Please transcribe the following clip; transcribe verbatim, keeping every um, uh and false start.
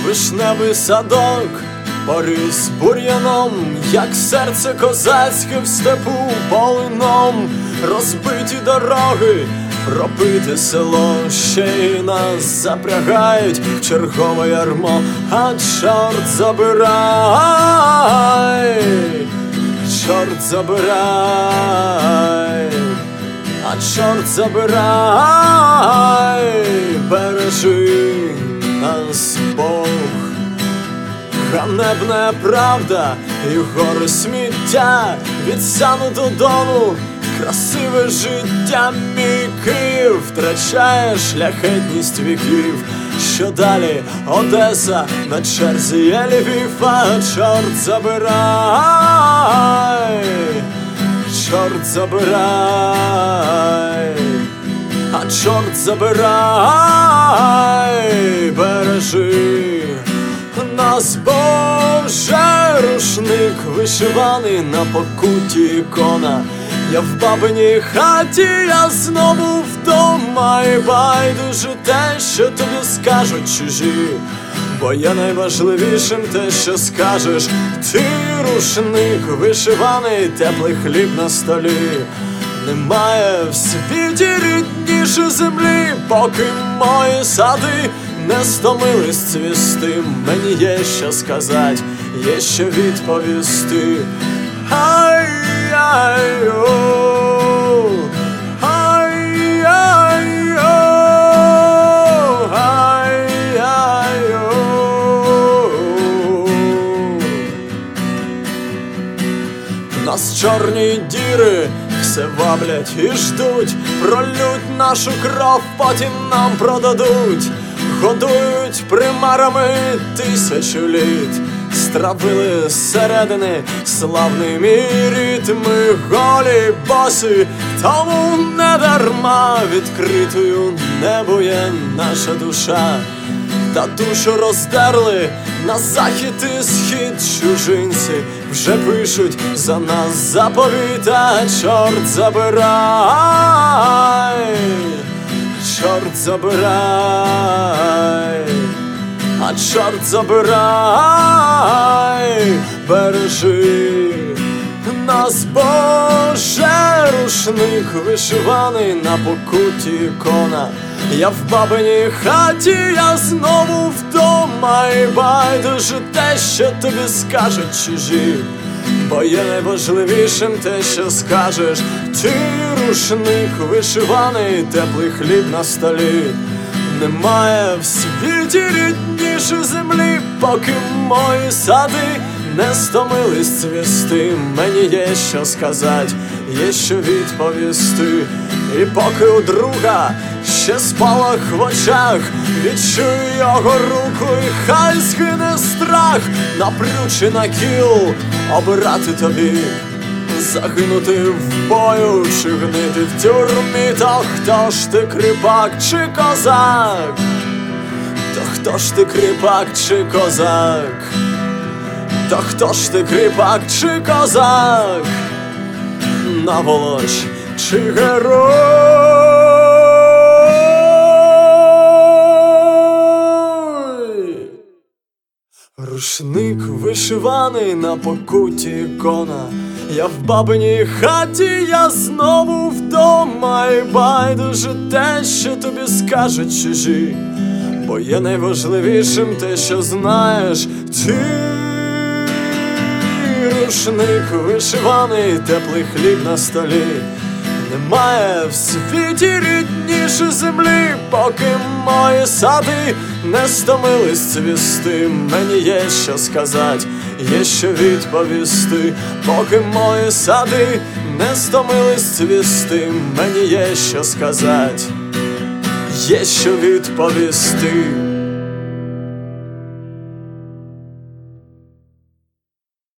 вишневий садок поріс бур'яном, як серце козацьке в степу полином. Розбиті дороги, пропите село, ще й нас запрягають в чергове ярмо. А чорт забирай, чорт забирай, а чорт забирай, бережи нас Бог. Ганебна правда і гори сміття від Сяну до Дону. Красиве життя, мій Київ втрачає шляхетність віків. Що далі? Одеса, на черзі є Львів. А чорт забирай, чорт забирай, а чорт забирай, бережи нас, Боже. Рушник вишиваний, на покуті ікона. Я в бабиній хаті, я знову вдома. І байдуже те, що тобі скажуть чужі, бо є найважливішим те, що скажеш ти. Рушник вишиваний, теплий хліб на столі. Немає в світі рідніше землі, поки мої сади не стомились цвісти. Мені є що сказать, є що відповісти. Ай-яй-о, ай-яй-о, ай-яй-о. Нас чорні діри все ваблять і ждуть, пролють нашу кров, потім нам продадуть. Годують примарами тисячу літ, стравили зсередини славний мій рід. Ми голі боси, тому не дарма відкритою небо є наша душа. Та душу роздерли на захід і схід чужинці, вже пишуть за нас заповіт. А чорт забирай, чорт забирай, а чорт забирай, бережи нас, Боже. Рушник вишиваний, на покуті ікона. Я в бабиній хаті, я знову вдома. І байдуже те, що тобі скажуть чужі, бо є найважливішим те, що скажеш ти. Рушник вишиваний, теплий хліб на столі. Немає в світі рідніше землі, поки мої сади не стомились цвісти. Мені є що сказать, є що відповісти. І поки у друга ще спалах в очах, відчуй його руку і хай згине страх. Напрючи на кіл обирати тобі, загинути в бою чи гнити в тюрмі. То хто ж ти, кріпак чи козак? То хто ж ти, кріпак чи козак? То хто ж ти, кріпак чи козак? Наволоч чи герой? Рушник вишиваний, на покуті ікона. Я в бабиній хаті, я знову вдома. І байдуже те, що тобі скажуть чужі, бо є найважливішим те, що знаєш ти. Рушник вишиваний, теплий хліб на столі. Немає в світі рідніше землі, поки мої сади не стомились цвісти. Мені є що сказать, є що відповісти. Поки мої сади не стомились цвісти. Мені є що сказать, є що відповісти.